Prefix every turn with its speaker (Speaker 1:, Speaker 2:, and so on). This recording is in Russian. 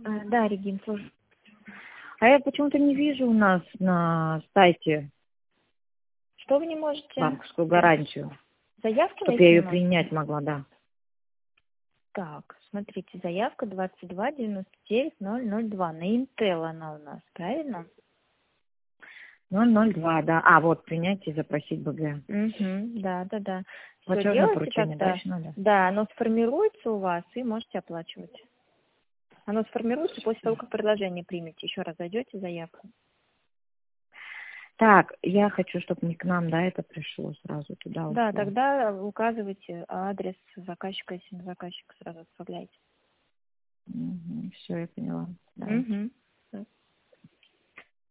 Speaker 1: Да, Регин, слушай. А я почему-то не вижу у нас на сайте Что вы не можете?
Speaker 2: банковскую гарантию,
Speaker 1: Заявку
Speaker 2: чтобы
Speaker 1: найти
Speaker 2: я
Speaker 1: не
Speaker 2: ее
Speaker 1: можете?
Speaker 2: принять могла, да.
Speaker 1: Так, смотрите, заявка 22 99 002. На Intel она у нас, правильно?
Speaker 2: 002, да. А, вот, принять и запросить БГ.
Speaker 1: Угу, да. Все
Speaker 2: Платежное
Speaker 1: делайте
Speaker 2: поручение
Speaker 1: тогда.
Speaker 2: дальше надо.
Speaker 1: Да, оно сформируется у вас и можете оплачивать. Оно сформируется после того, как предложение примете. Еще раз зайдете заявку.
Speaker 2: Так, я хочу, чтобы не к нам, да, это пришло сразу туда
Speaker 1: Да,
Speaker 2: ушло.
Speaker 1: тогда указывайте адрес заказчика, если на заказчика сразу отправляйте.
Speaker 2: Все, я поняла. Давайте.
Speaker 1: Угу.